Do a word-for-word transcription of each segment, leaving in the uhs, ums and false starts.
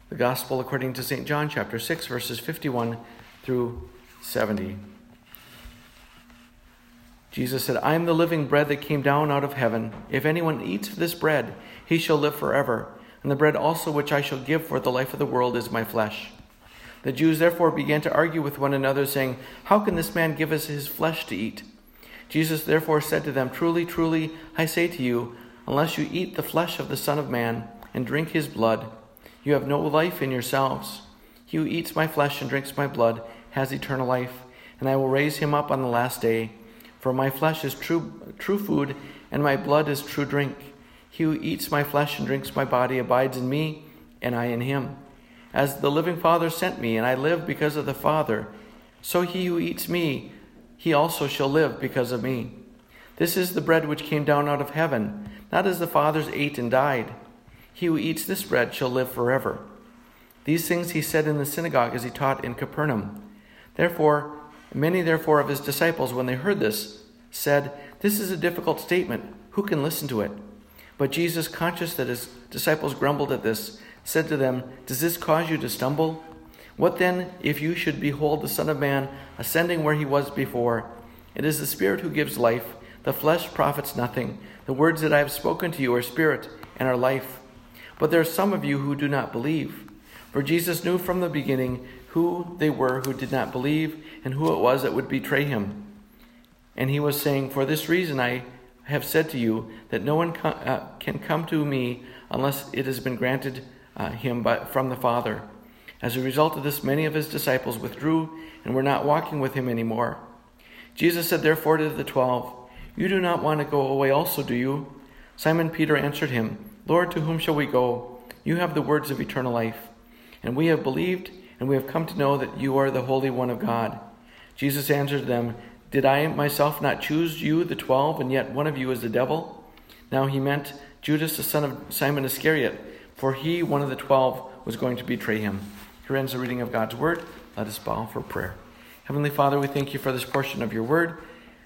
The Gospel according to Saint John, chapter six, verses fifty-one through seventy. Jesus said, I am the living bread that came down out of heaven. If anyone eats this bread, he shall live forever. And the bread also which I shall give for the life of the world is my flesh. The Jews therefore began to argue with one another, saying, How can this man give us his flesh to eat? Jesus therefore said to them, Truly, truly, I say to you, unless you eat the flesh of the Son of Man and drink his blood, you have no life in yourselves. He who eats my flesh and drinks my blood has eternal life, and I will raise him up on the last day. For my flesh is true, true food, and my blood is true drink. He who eats my flesh and drinks my body abides in me, and I in him. As the living Father sent me, and I live because of the Father, so he who eats me, he also shall live because of me. This is the bread which came down out of heaven, not as the fathers ate and died. He who eats this bread shall live forever. These things he said in the synagogue as he taught in Capernaum. Therefore, many therefore of his disciples, when they heard this, said, This is a difficult statement. Who can listen to it? But Jesus, conscious that his disciples grumbled at this, said to them, Does this cause you to stumble? What then if you should behold the Son of Man ascending where he was before? It is the Spirit who gives life. The flesh profits nothing. The words that I have spoken to you are spirit and are life. But there are some of you who do not believe. For Jesus knew from the beginning who they were who did not believe and who it was that would betray him. And he was saying, For this reason I have said to you that no one co- uh, can come to me unless it has been granted uh, him by, from the Father. As a result of this, many of his disciples withdrew and were not walking with him anymore. Jesus said therefore to the twelve, You do not want to go away also, do you? Simon Peter answered him, Lord, to whom shall we go? You have the words of eternal life. And we have believed, and we have come to know that you are the Holy One of God. Jesus answered them, Did I myself not choose you, the twelve, and yet one of you is the devil? Now he meant Judas, the son of Simon Iscariot, for he, one of the twelve, was going to betray him. Here ends the reading of God's word. Let us bow for prayer. Heavenly Father, we thank you for this portion of your word.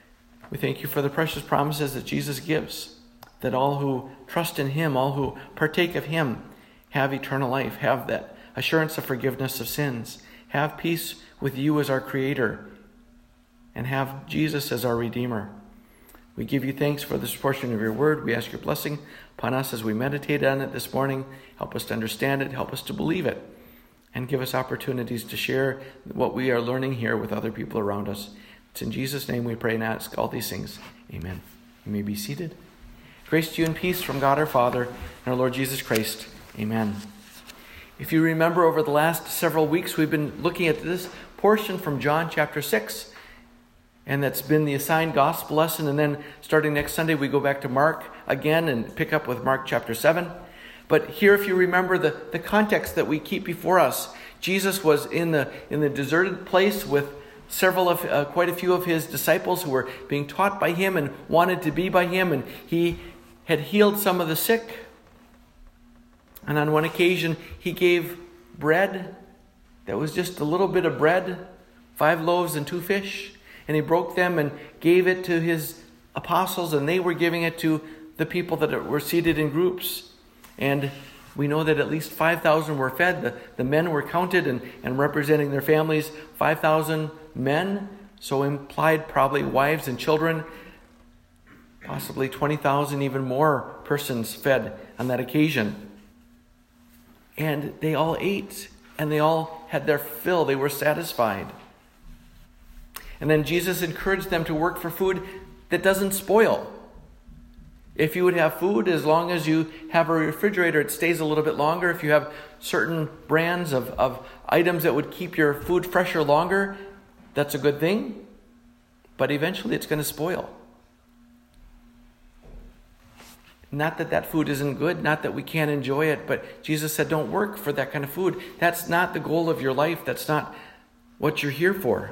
We thank you for the precious promises that Jesus gives, that all who trust in him, all who partake of him, have eternal life, have that assurance of forgiveness of sins, have peace with you as our Creator, and have Jesus as our Redeemer. We give you thanks for this portion of your word. We ask your blessing upon us as we meditate on it this morning. Help us to understand it, help us to believe it, and give us opportunities to share what we are learning here with other people around us. It's in Jesus' name we pray and ask all these things. Amen. You may be seated. Grace to you and peace from God our Father and our Lord Jesus Christ. Amen. If you remember, over the last several weeks, we've been looking at this portion from John chapter six, and that's been the assigned gospel lesson. And then starting next Sunday, we go back to Mark again and pick up with Mark chapter seven. But here, if you remember the, the context that we keep before us, Jesus was in the in the deserted place with several of uh, quite a few of his disciples who were being taught by him and wanted to be by him, and he had healed some of the sick. And on one occasion, he gave bread that was just a little bit of bread, five loaves and two fish, and he broke them and gave it to his apostles, and they were giving it to the people that were seated in groups. And we know that at least five thousand were fed. The, the men were counted and, and representing their families, five thousand men, so implied probably wives and children, possibly twenty thousand, even more persons fed on that occasion. And they all ate, and they all had their fill. They were satisfied. And then Jesus encouraged them to work for food that doesn't spoil. If you would have food, as long as you have a refrigerator, it stays a little bit longer. If you have certain brands of, of items that would keep your food fresher longer, that's a good thing. But eventually it's going to spoil. Not that that food isn't good, not that we can't enjoy it, but Jesus said don't work for that kind of food. That's not the goal of your life. That's not what you're here for.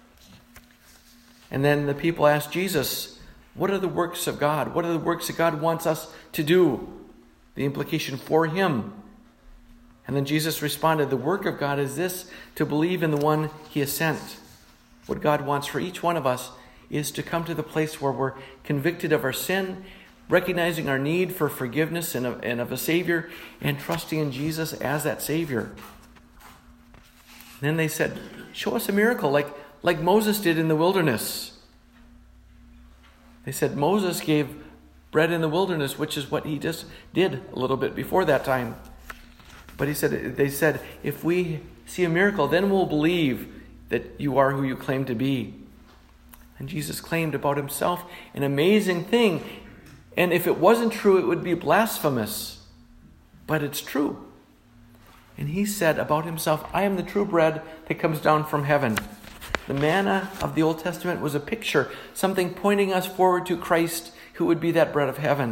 And then the people asked Jesus, what are the works of God? What are the works that God wants us to do? The implication for him. And then Jesus responded, the work of God is this, to believe in the one he has sent. What God wants for each one of us is to come to the place where we're convicted of our sin, recognizing our need for forgiveness and of, and of a Savior, and trusting in Jesus as that Savior. Then they said, show us a miracle like, like Moses did in the wilderness. They said Moses gave bread in the wilderness, which is what he just did a little bit before that time. But he said, they said, if we see a miracle, then we'll believe that you are who you claim to be. And Jesus claimed about himself an amazing thing. And if it wasn't true, it would be blasphemous. But it's true. And he said about himself, I am the true bread that comes down from heaven. The manna of the Old Testament was a picture, something pointing us forward to Christ, who would be that bread of heaven.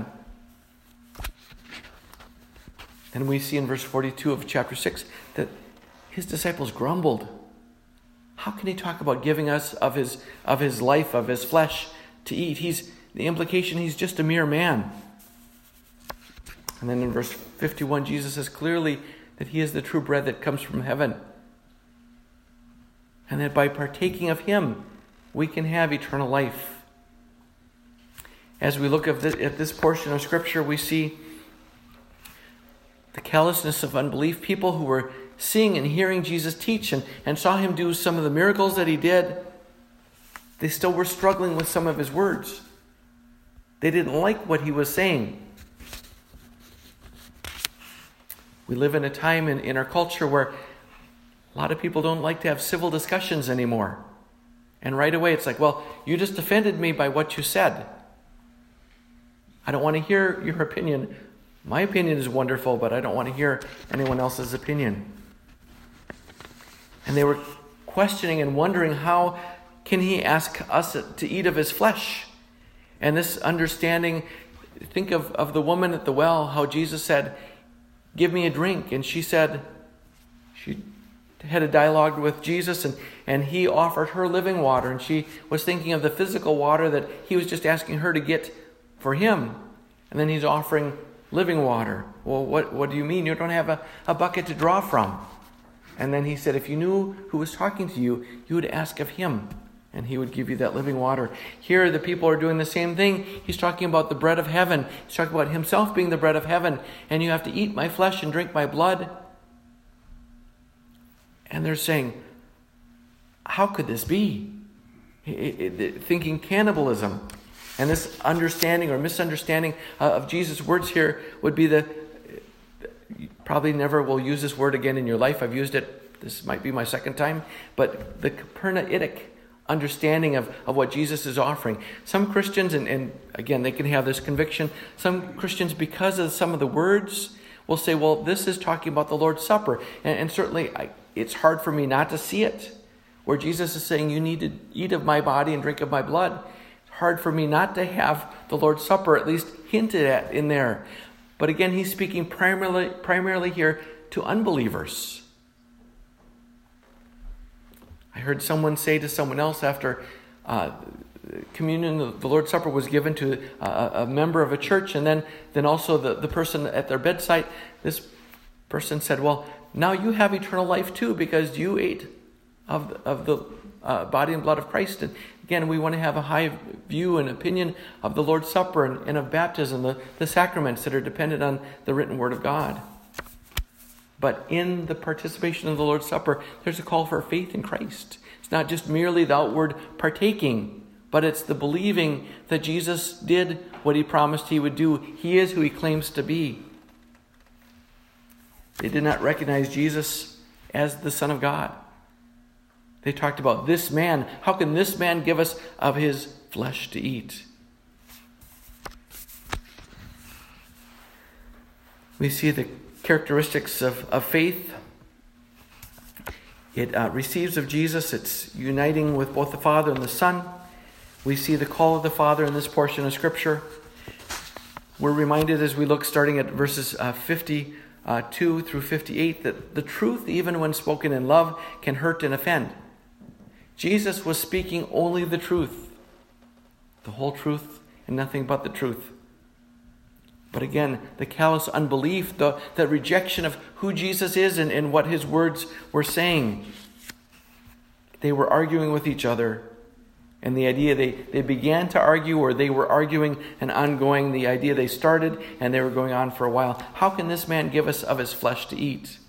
And we see in verse forty-two of chapter six that his disciples grumbled. How can he talk about giving us of his of his life, of his flesh to eat? He's the implication he's just a mere man. And then in verse fifty-one, Jesus says clearly that he is the true bread that comes from heaven. And that by partaking of him, we can have eternal life. As we look at this, at this portion of Scripture, we see the callousness of unbelief. People who were seeing and hearing Jesus teach and, and saw him do some of the miracles that he did, they still were struggling with some of his words. They didn't like what he was saying. We live in a time in, in our culture where a lot of people don't like to have civil discussions anymore. And right away it's like, well, you just offended me by what you said. I don't want to hear your opinion. My opinion is wonderful, but I don't want to hear anyone else's opinion. And they were questioning and wondering, how can he ask us to eat of his flesh? And this understanding, think of, of the woman at the well, how Jesus said, give me a drink. And she said, she had a dialogue with Jesus, and, and he offered her living water. And she was thinking of the physical water that he was just asking her to get for him. And then he's offering living water. Well, what, what do you mean? You don't have a, a bucket to draw from. And then he said, if you knew who was talking to you, you would ask of him, and he would give you that living water. Here, the people are doing the same thing. He's talking about the bread of heaven. He's talking about himself being the bread of heaven. And you have to eat my flesh and drink my blood. And they're saying, how could this be? Thinking cannibalism. And this understanding or misunderstanding of Jesus' words here would be the, you probably never will use this word again in your life. I've used it, this might be my second time, but the Capernaumaic understanding of, of what Jesus is offering. Some Christians, and, and again, they can have this conviction, some Christians, because of some of the words, will say, well, this is talking about the Lord's Supper. And, and certainly, I, it's hard for me not to see it, where Jesus is saying, you need to eat of my body and drink of my blood. Hard for me not to have the Lord's Supper at least hinted at in there. But again, he's speaking primarily, primarily here to unbelievers. I heard someone say to someone else after uh, communion, the Lord's Supper was given to a, a member of a church, and then, then also the, the person at their bedside, this person said, well, now you have eternal life too, because you ate of, of the uh, body and blood of Christ. And again, we want to have a high view and opinion of the Lord's Supper and, and of baptism, the, the sacraments that are dependent on the written word of God. But in the participation of the Lord's Supper, there's a call for faith in Christ. It's not just merely the outward partaking, but it's the believing that Jesus did what he promised he would do. He is who he claims to be. They did not recognize Jesus as the Son of God. They talked about this man. How can this man give us of his flesh to eat? We see the characteristics of, of faith. It uh, receives of Jesus. It's uniting with both the Father and the Son. We see the call of the Father in this portion of Scripture. We're reminded as we look starting at verses uh, fifty-two through fifty-eight that the truth, even when spoken in love, can hurt and offend. Jesus was speaking only the truth, the whole truth, and nothing but the truth. But again, the callous unbelief, the, the rejection of who Jesus is and, and what his words were saying. They were arguing with each other. And the idea they, they began to argue, or they were arguing and ongoing, the idea they started and they were going on for a while. How can this man give us of his flesh to eat?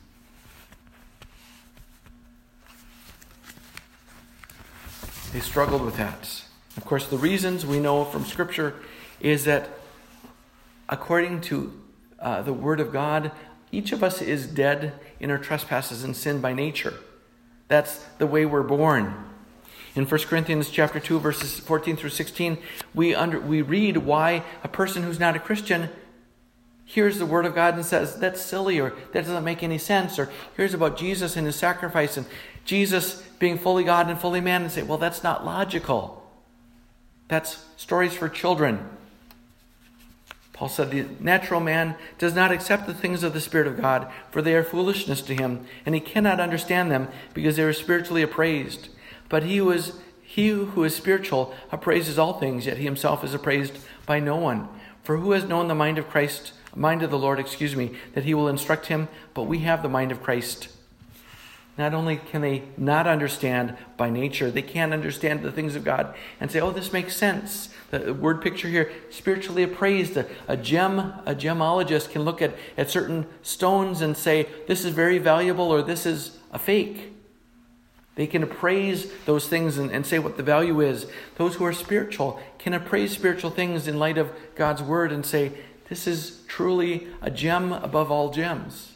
They struggled with that. Of course, the reasons we know from Scripture is that according to uh, the Word of God, each of us is dead in our trespasses and sin by nature. That's the way we're born. In First Corinthians chapter two, verses fourteen through sixteen, we under we read why a person who's not a Christian hears the Word of God and says, that's silly, or that doesn't make any sense, or hears about Jesus and his sacrifice and Jesus being fully God and fully man, and say, well, that's not logical. That's stories for children. Paul said, the natural man does not accept the things of the Spirit of God, for they are foolishness to him, and he cannot understand them because they are spiritually appraised. But he who is, he who is spiritual appraises all things, yet he himself is appraised by no one. For who has known the mind of Christ, mind of the Lord, excuse me, that he will instruct him? But we have the mind of Christ. Not only can they not understand by nature, they can't understand the things of God and say, oh, this makes sense. The word picture here, spiritually appraised. A, a gem, a gemologist can look at, at certain stones and say, this is very valuable, or this is a fake. They can appraise those things and, and say what the value is. Those who are spiritual can appraise spiritual things in light of God's word and say, this is truly a gem above all gems.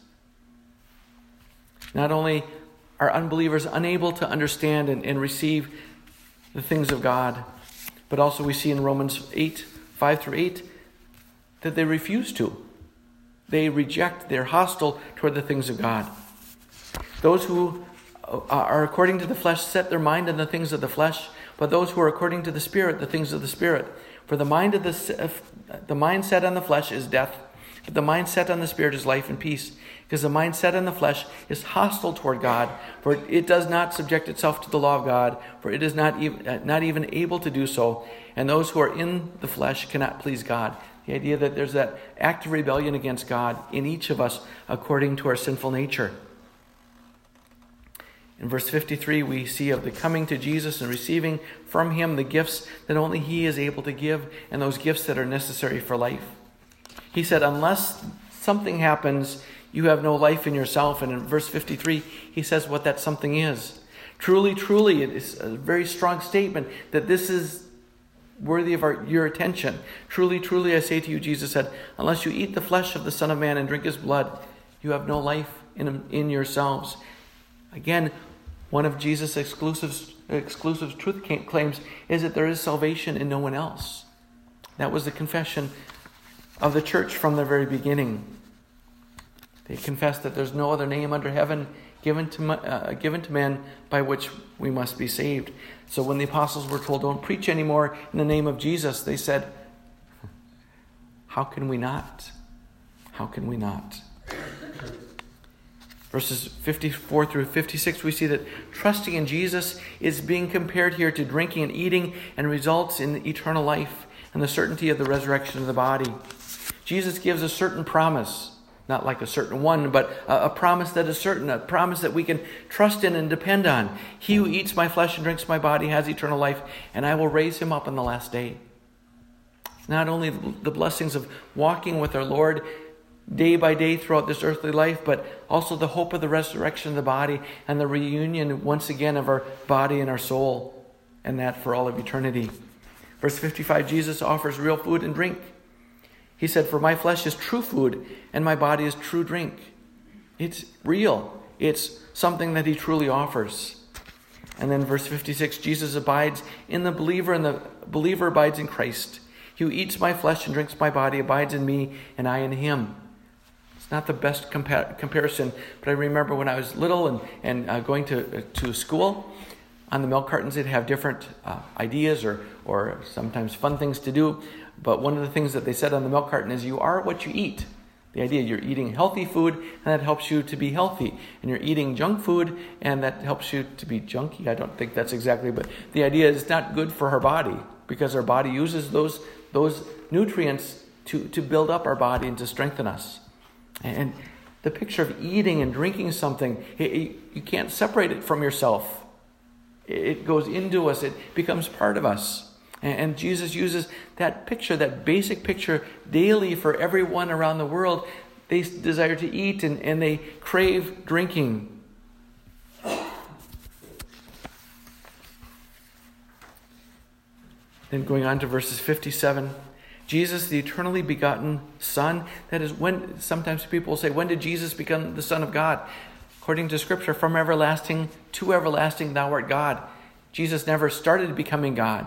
Not only are unbelievers unable to understand and, and receive the things of God, but also we see in Romans eight, five through eight, that they refuse to. They reject, they're hostile toward the things of God. Those who are according to the flesh set their mind on the things of the flesh, but those who are according to the Spirit, the things of the Spirit. For the mind of the the mind set on the flesh is death, but the mind set on the Spirit is life and peace. Because the mind set on the flesh is hostile toward God, for it does not subject itself to the law of God, for it is not even not even able to do so. And those who are in the flesh cannot please God. The idea that there's that act of rebellion against God in each of us according to our sinful nature. In verse fifty-three, we see of the coming to Jesus and receiving from him the gifts that only he is able to give, and those gifts that are necessary for life. He said, unless something happens, you have no life in yourself. And in verse fifty-three, he says what that something is. Truly, truly, it is a very strong statement that this is worthy of our, your attention. Truly, truly, I say to you, Jesus said, unless you eat the flesh of the Son of Man and drink his blood, you have no life in, in yourselves. Again, one of Jesus' exclusive, exclusive truth claims is that there is salvation in no one else. That was the confession of the church from the very beginning. They confessed that there's no other name under heaven given to uh, given to men by which we must be saved. So when the apostles were told, don't preach anymore in the name of Jesus, they said, how can we not? How can we not? Verses fifty-four through fifty-six, we see that trusting in Jesus is being compared here to drinking and eating, and results in eternal life and the certainty of the resurrection of the body. Jesus gives a certain promise, not like a certain one, but a, a promise that is certain, a promise that we can trust in and depend on. He who eats my flesh and drinks my body has eternal life, and I will raise him up on the last day. Not only the blessings of walking with our Lord day by day throughout this earthly life, but also the hope of the resurrection of the body and the reunion once again of our body and our soul, and that for all of eternity. Verse fifty-five, Jesus offers real food and drink. He said, for my flesh is true food and my body is true drink. It's real. It's something that he truly offers. And then verse fifty-six, Jesus abides in the believer and the believer abides in Christ. He who eats my flesh and drinks my body abides in me and I in him. Not the best compa- comparison, but I remember when I was little and, and uh, going to uh, to school, on the milk cartons they'd have different uh, ideas or, or sometimes fun things to do. But one of the things that they said on the milk carton is you are what you eat. The idea you're eating healthy food and that helps you to be healthy. And you're eating junk food and that helps you to be junky. I don't think that's exactly, but the idea is it's not good for our body because our body uses those, those nutrients to, to build up our body and to strengthen us. And the picture of eating and drinking something, you can't separate it from yourself. It goes into us. It becomes part of us. And Jesus uses that picture, that basic picture, daily for everyone around the world. They desire to eat and, and they crave drinking. Then going on to verses fifty-seven. Jesus, the eternally begotten Son. That is, when sometimes people say, when did Jesus become the Son of God? According to Scripture, from everlasting to everlasting, thou art God. Jesus never started becoming God.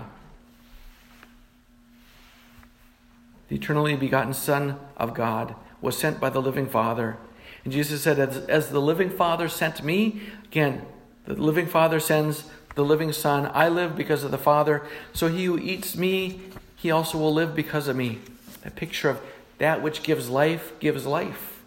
The eternally begotten Son of God was sent by the living Father. And Jesus said, as, as the living Father sent me, again, the living Father sends the living Son. I live because of the Father. So he who eats me, he also will live because of me. A picture of that which gives life, gives life.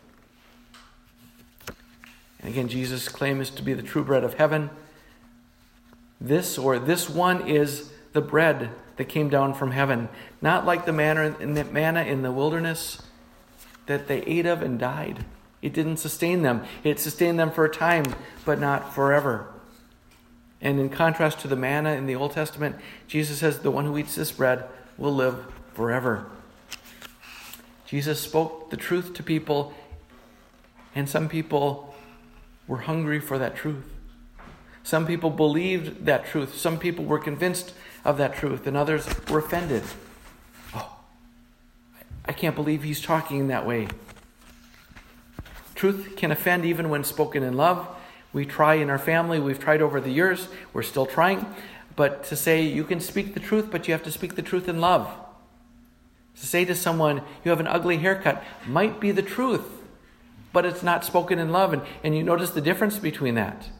And again, Jesus' claim is to be the true bread of heaven. This or this one is the bread that came down from heaven. Not like the manna in the, manna in the wilderness that they ate of and died. It didn't sustain them. It sustained them for a time, but not forever. And in contrast to the manna in the Old Testament, Jesus says the one who eats this bread will live forever. Jesus spoke the truth to people, and some people were hungry for that truth. Some people believed that truth. Some people were convinced of that truth, and others were offended. Oh, I can't believe he's talking that way. Truth can offend even when spoken in love. We try in our family. We've tried over the years. We're still trying. But to say you can speak the truth, but you have to speak the truth in love. To say to someone, you have an ugly haircut, might be the truth, but it's not spoken in love. And, and you notice the difference between that.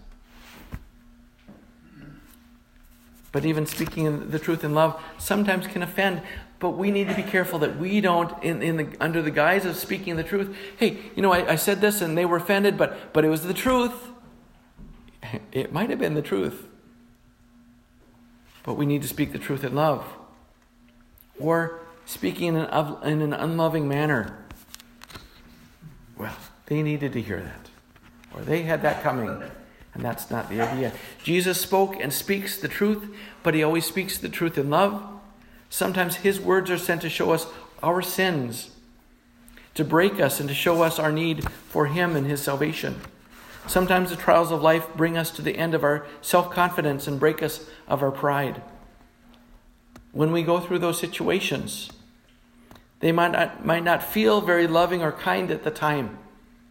But even speaking the truth in love sometimes can offend. But we need to be careful that we don't, in, in the, under the guise of speaking the truth, hey, you know, I, I said this and they were offended, but, but it was the truth. It might have been the truth. But we need to speak the truth in love. Or speaking in an, in an unloving manner. Well, they needed to hear that. Or they had that coming. And that's not the idea. Jesus spoke and speaks the truth, but he always speaks the truth in love. Sometimes his words are sent to show us our sins, to break us and to show us our need for him and his salvation. Sometimes the trials of life bring us to the end of our self-confidence and break us of our pride. When we go through those situations, they might not, might not feel very loving or kind at the time.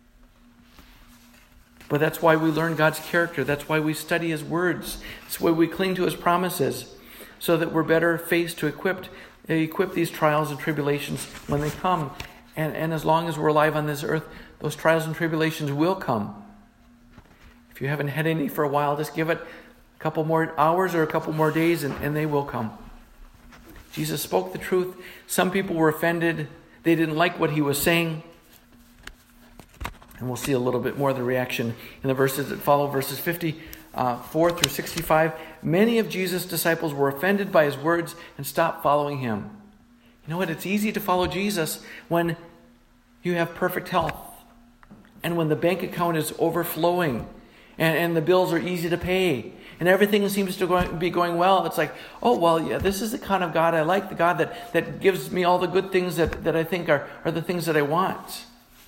But that's why we learn God's character. That's why we study his words. That's why we cling to his promises, so that we're better faced to equip, equip these trials and tribulations when they come. And, and as long as we're alive on this earth, those trials and tribulations will come. If you haven't had any for a while, just give it a couple more hours or a couple more days and, and they will come. Jesus spoke the truth. Some people were offended. They didn't like what he was saying. And we'll see a little bit more of the reaction in the verses that follow, verses fifty-four through sixty-five. Many of Jesus' disciples were offended by his words and stopped following him. You know what? It's easy to follow Jesus when you have perfect health and when the bank account is overflowing and, and the bills are easy to pay and everything seems to go, be going well. It's like, oh, well, yeah, this is the kind of God I like, the God that, that gives me all the good things that, that I think are, are the things that I want.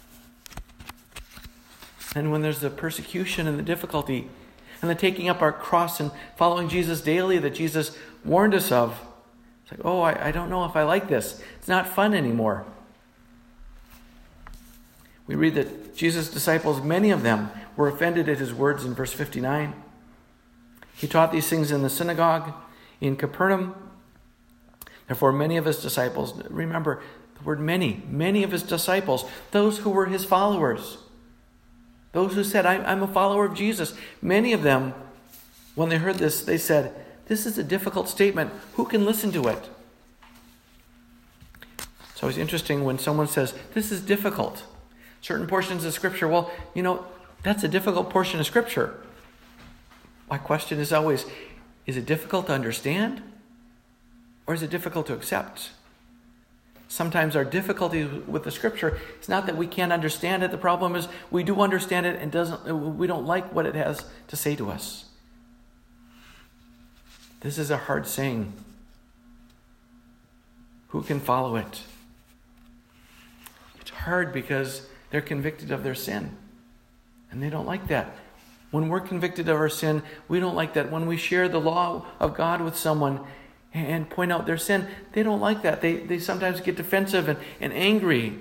And when there's the persecution and the difficulty and the taking up our cross and following Jesus daily that Jesus warned us of, it's like, oh, I, I don't know if I like this. It's not fun anymore. We read that Jesus' disciples, many of them, were offended at his words in verse fifty-nine. He taught these things in the synagogue in Capernaum. Therefore, many of his disciples, remember the word many, many of his disciples, those who were his followers, those who said, I'm a follower of Jesus. Many of them, when they heard this, they said, this is a difficult statement. Who can listen to it? It's always interesting when someone says, this is difficult. Certain portions of Scripture, well, you know, that's a difficult portion of Scripture. My question is always, is it difficult to understand? Or is it difficult to accept? Sometimes our difficulty with the Scripture is not that we can't understand it. The problem is we do understand it and doesn't. We don't like what it has to say to us. This is a hard saying. Who can follow it? It's hard because they're convicted of their sin. And they don't like that. When we're convicted of our sin, we don't like that. When we share the law of God with someone and point out their sin, they don't like that. They, they sometimes get defensive and, and angry.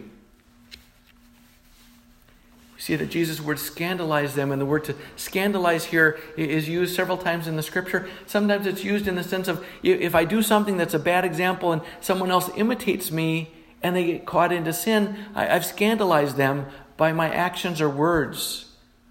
We see that Jesus' word scandalize them, and the word to scandalize here is used several times in the scripture. Sometimes it's used in the sense of if I do something that's a bad example and someone else imitates me and they get caught into sin, I, I've scandalized them by my actions or words.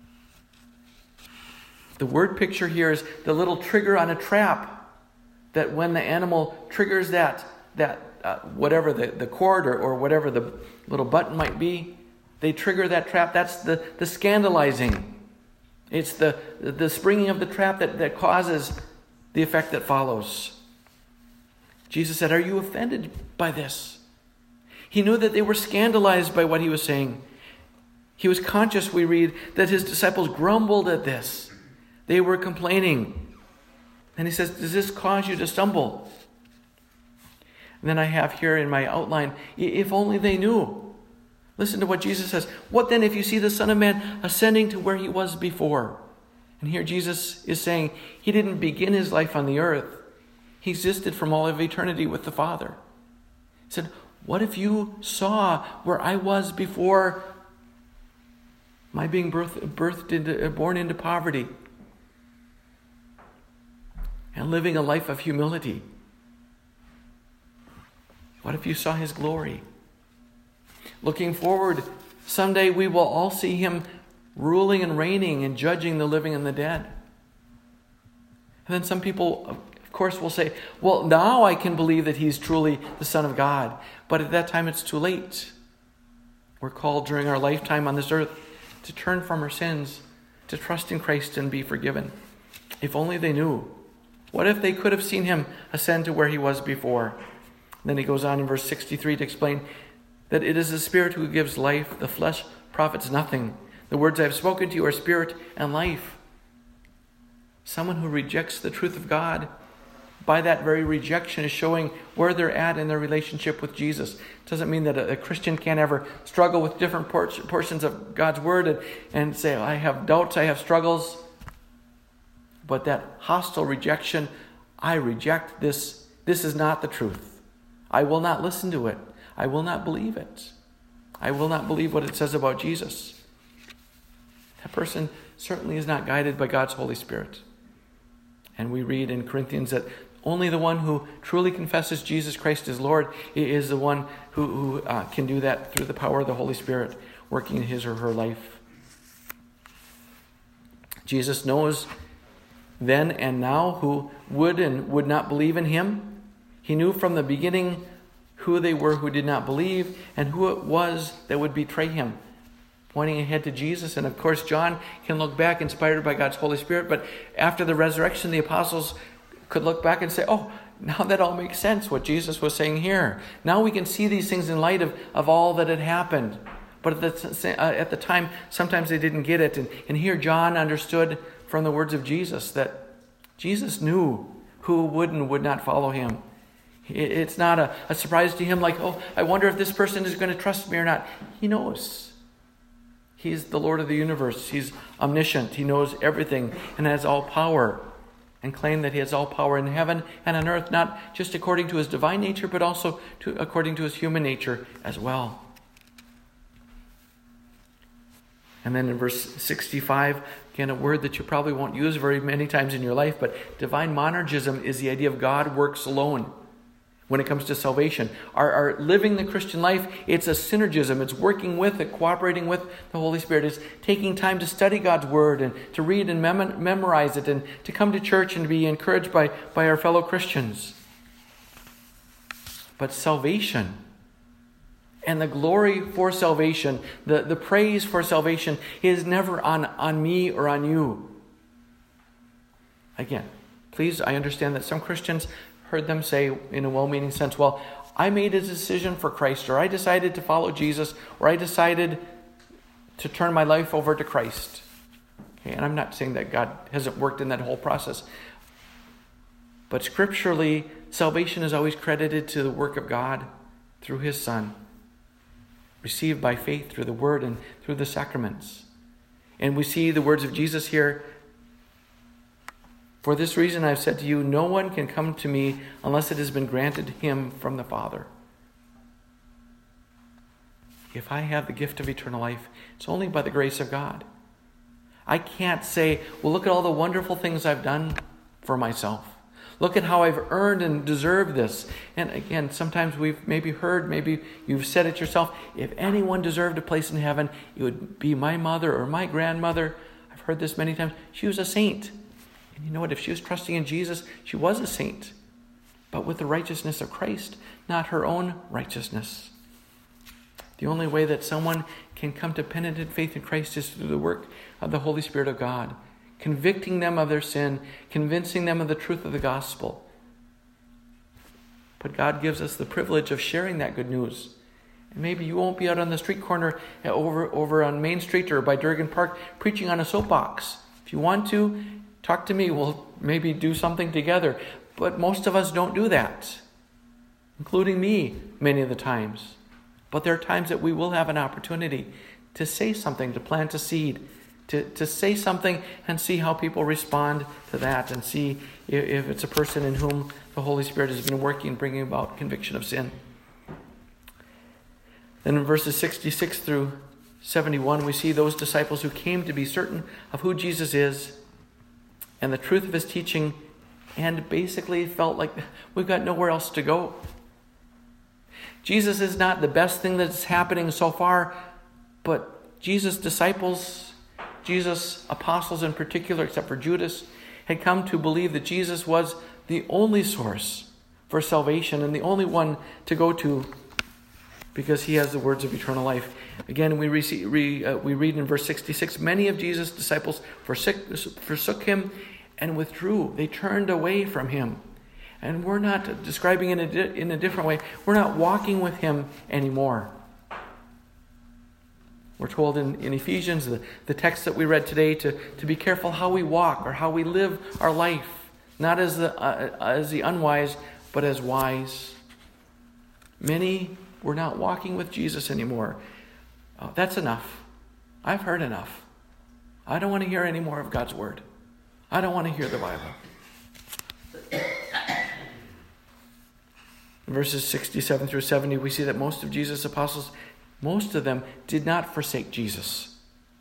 The word picture here is the little trigger on a trap, that when the animal triggers that, that uh, whatever the, the cord or, or whatever the little button might be, they trigger that trap. That's the, the scandalizing. It's the, the springing of the trap that, that causes the effect that follows. Jesus said, "Are you offended by this?" He knew that they were scandalized by what he was saying. He was conscious, we read, that his disciples grumbled at this. They were complaining. And he says, does this cause you to stumble? And then I have here in my outline, if only they knew. Listen to what Jesus says. What then if you see the Son of Man ascending to where he was before? And here Jesus is saying he didn't begin his life on the earth. He existed from all of eternity with the Father. He said, what if you saw where I was before my being birth, birthed into, born into poverty and living a life of humility? What if you saw his glory? Looking forward, someday we will all see him ruling and reigning and judging the living and the dead. And then some people, of course, will say, well, now I can believe that he's truly the Son of God. But at that time, it's too late. We're called during our lifetime on this earth to turn from our sins, to trust in Christ and be forgiven. If only they knew. What if they could have seen him ascend to where he was before? And then he goes on in verse sixty-three to explain that it is the Spirit who gives life. The flesh profits nothing. The words I have spoken to you are spirit and life. Someone who rejects the truth of God, by that very rejection, is showing where they're at in their relationship with Jesus. It doesn't mean that a, a Christian can't ever struggle with different por- portions of God's word and, and say, I have doubts, I have struggles. But that hostile rejection, I reject this. This is not the truth. I will not listen to it. I will not believe it. I will not believe what it says about Jesus. That person certainly is not guided by God's Holy Spirit. And we read in Corinthians that only the one who truly confesses Jesus Christ as Lord is the one who, who uh, can do that through the power of the Holy Spirit working in his or her life. Jesus knows then and now who would and would not believe in him. He knew from the beginning who they were who did not believe and who it was that would betray him, pointing ahead to Jesus. And of course, John can look back inspired by God's Holy Spirit, but after the resurrection, the apostles could look back and say, oh, now that all makes sense, what Jesus was saying here. Now we can see these things in light of, of all that had happened. But at the, uh, at the time, sometimes they didn't get it. And, and here John understood from the words of Jesus that Jesus knew who would and would not follow him. It's not a, a surprise to him like, oh, I wonder if this person is going to trust me or not. He knows. He's the Lord of the universe. He's omniscient. He knows everything and has all power, and claim that he has all power in heaven and on earth, not just according to his divine nature, but also to, according to his human nature as well. And then in verse sixty-five, again, a word that you probably won't use very many times in your life, but divine monergism is the idea of God works alone. When it comes to salvation, our, our living the Christian life, it's a synergism. It's working with it, cooperating with the Holy Spirit. It's taking time to study God's Word and to read and mem- memorize it and to come to church and to be encouraged by, by our fellow Christians. But salvation and the glory for salvation, the, the praise for salvation is never on, on me or on you. Again, please, I understand that some Christians heard them say in a well-meaning sense, well, I made a decision for Christ, or I decided to follow Jesus, or I decided to turn my life over to Christ. Okay, and I'm not saying that God hasn't worked in that whole process. But scripturally, salvation is always credited to the work of God through his Son, received by faith through the word and through the sacraments. And we see the words of Jesus here. For this reason I've said to you, no one can come to me unless it has been granted him from the Father. If I have the gift of eternal life, it's only by the grace of God. I can't say, well, look at all the wonderful things I've done for myself. Look at how I've earned and deserved this. And again, sometimes we've maybe heard, maybe you've said it yourself, if anyone deserved a place in heaven, it would be my mother or my grandmother. I've heard this many times. She was a saint. And you know what? If she was trusting in Jesus, she was a saint. But with the righteousness of Christ, not her own righteousness. The only way that someone can come to penitent faith in Christ is through the work of the Holy Spirit of God, convicting them of their sin, convincing them of the truth of the gospel. But God gives us the privilege of sharing that good news. And maybe you won't be out on the street corner over, over on Main Street or by Durgan Park preaching on a soapbox. If you want to, talk to me. We'll maybe do something together. But most of us don't do that, including me many of the times. But there are times that we will have an opportunity to say something, to plant a seed, to, to say something and see how people respond to that and see if, if it's a person in whom the Holy Spirit has been working, bringing about conviction of sin. Then in verses sixty-six through seventy-one, we see those disciples who came to be certain of who Jesus is and the truth of his teaching and basically felt like we've got nowhere else to go. Jesus is not the best thing that's happening so far, but Jesus' disciples, Jesus' apostles in particular, except for Judas, had come to believe that Jesus was the only source for salvation and the only one to go to because he has the words of eternal life. Again, we, re- re- uh, we read in verse sixty-six, many of Jesus' disciples forsook, forsook him and withdrew. They turned away from him. And we're not describing it in a, di- in a different way. We're not walking with him anymore. We're told in, in Ephesians, the, the text that we read today, to, to be careful how we walk or how we live our life. Not as the, uh, as the unwise, but as wise. Many were not walking with Jesus anymore. Oh, that's enough. I've heard enough. I don't want to hear any more of God's word. I don't want to hear the Bible. In verses sixty-seven through seventy, we see that most of Jesus' apostles, most of them did not forsake Jesus.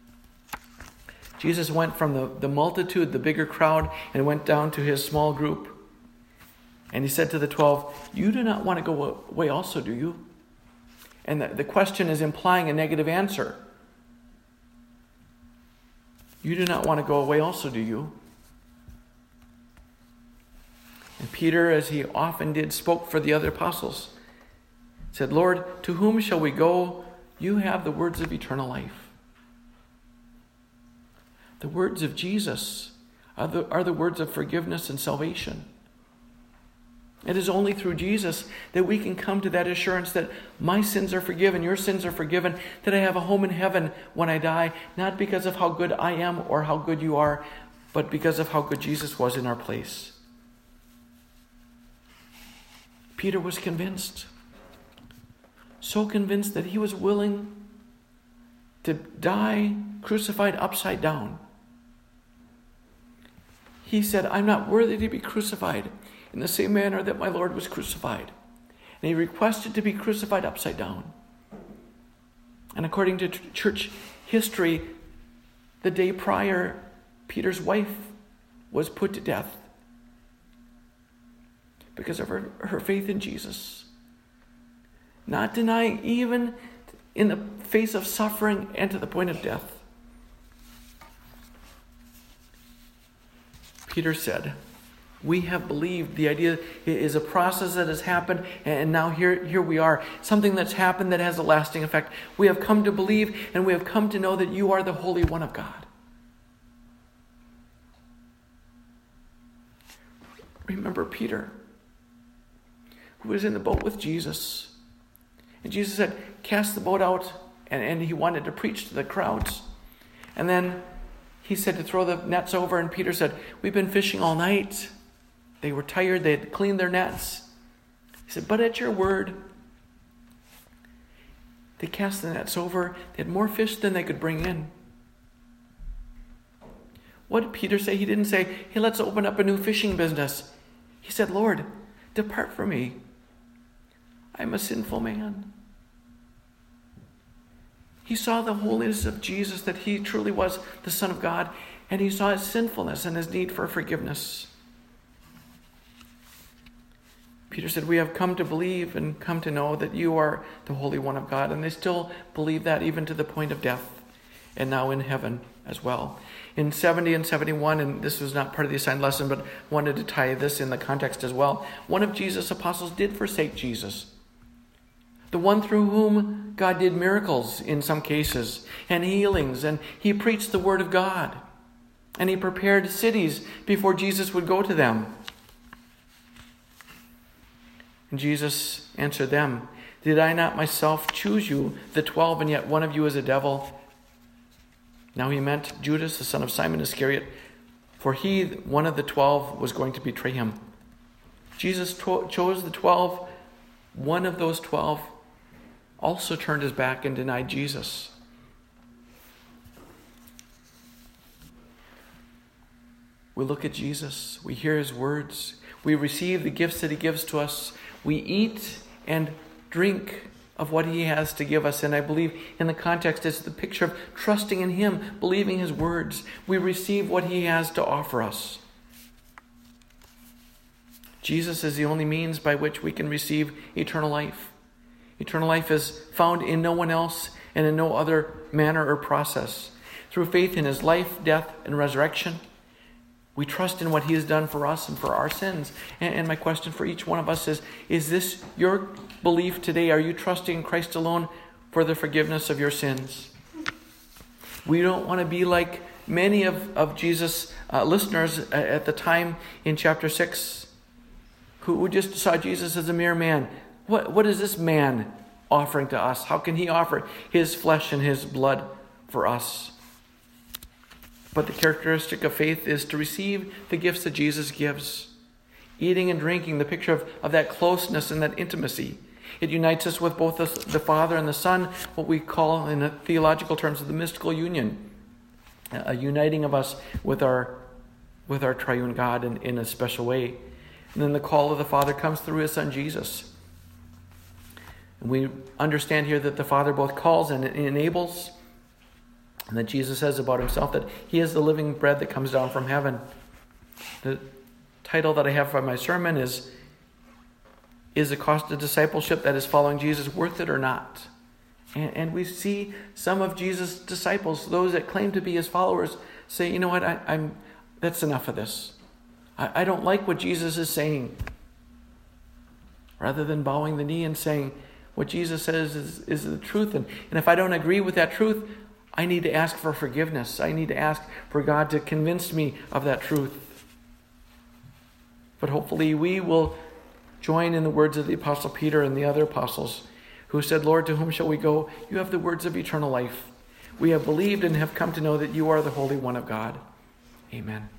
Jesus went from the, the multitude, the bigger crowd, and went down to his small group. And he said to the twelve, you do not want to go away also, do you? And the, the question is implying a negative answer. You do not want to go away also, do you? And Peter, as he often did, spoke for the other apostles. Said, Lord, to whom shall we go? You have the words of eternal life. The words of Jesus are the, are the words of forgiveness and salvation. It is only through Jesus that we can come to that assurance that my sins are forgiven, your sins are forgiven, that I have a home in heaven when I die, not because of how good I am or how good you are, but because of how good Jesus was in our place. Peter was convinced, so convinced that he was willing to die crucified upside down. He said, I'm not worthy to be crucified in the same manner that my Lord was crucified. And he requested to be crucified upside down. And according to church history, the day prior, Peter's wife was put to death because of her, her faith in Jesus. Not denying even in the face of suffering and to the point of death. Peter said, we have believed. The idea is a process that has happened, and now here, here we are. Something that's happened that has a lasting effect. We have come to believe, and we have come to know that you are the Holy One of God. Remember Peter, who was in the boat with Jesus. And Jesus said, cast the boat out, and, and he wanted to preach to the crowds. And then he said to throw the nets over, and Peter said, we've been fishing all night. They were tired. They had cleaned their nets. He said, but at your word. They cast the nets over. They had more fish than they could bring in. What did Peter say? He didn't say, hey, let's open up a new fishing business. He said, Lord, depart from me. I'm a sinful man. He saw the holiness of Jesus, that he truly was the Son of God, and he saw his sinfulness and his need for forgiveness. Peter said, we have come to believe and come to know that you are the Holy One of God. And they still believe that even to the point of death, and now in heaven as well. In seventy and seventy-one, and this was not part of the assigned lesson, but wanted to tie this in the context as well, one of Jesus' apostles did forsake Jesus. The one through whom God did miracles in some cases and healings, and he preached the word of God, and he prepared cities before Jesus would go to them. And Jesus answered them, did I not myself choose you, the twelve, and yet one of you is a devil? Now he meant Judas, the son of Simon Iscariot, for he, one of the twelve, was going to betray him. Jesus to- chose the twelve. One of those twelve also turned his back and denied Jesus. We look at Jesus. We hear his words. We receive the gifts that he gives to us. We eat and drink of what he has to give us. And I believe in the context, it's the picture of trusting in him, believing his words. We receive what he has to offer us. Jesus is the only means by which we can receive eternal life. Eternal life is found in no one else and in no other manner or process. Through faith in his life, death, and resurrection, we trust in what he has done for us and for our sins. And, and my question for each one of us is, is this your belief today? Are you trusting in Christ alone for the forgiveness of your sins? We don't want to be like many of, of Jesus' uh, listeners at the time in chapter six, who, who just saw Jesus as a mere man. What, what is this man offering to us? How can he offer his flesh and his blood for us? But the characteristic of faith is to receive the gifts that Jesus gives. Eating and drinking, the picture of, of that closeness and that intimacy. It unites us with both the, the Father and the Son, what we call in the theological terms of the mystical union. A uniting of us with our, with our triune God in, in a special way. And then the call of the Father comes through his Son Jesus. And we understand here that the Father both calls and enables, and that Jesus says about himself that he is the living bread that comes down from heaven. The title that I have for my sermon is, Is the Cost of Discipleship, that is following Jesus, worth it or not? And, and we see some of Jesus' disciples, those that claim to be his followers, say, you know what, I, I'm that's enough of this. I, I don't like what Jesus is saying. Rather than bowing the knee and saying, what Jesus says is, is the truth. And, and if I don't agree with that truth, I need to ask for forgiveness. I need to ask for God to convince me of that truth. But hopefully we will join in the words of the Apostle Peter and the other apostles who said, Lord, to whom shall we go? You have the words of eternal life. We have believed and have come to know that you are the Holy One of God. Amen.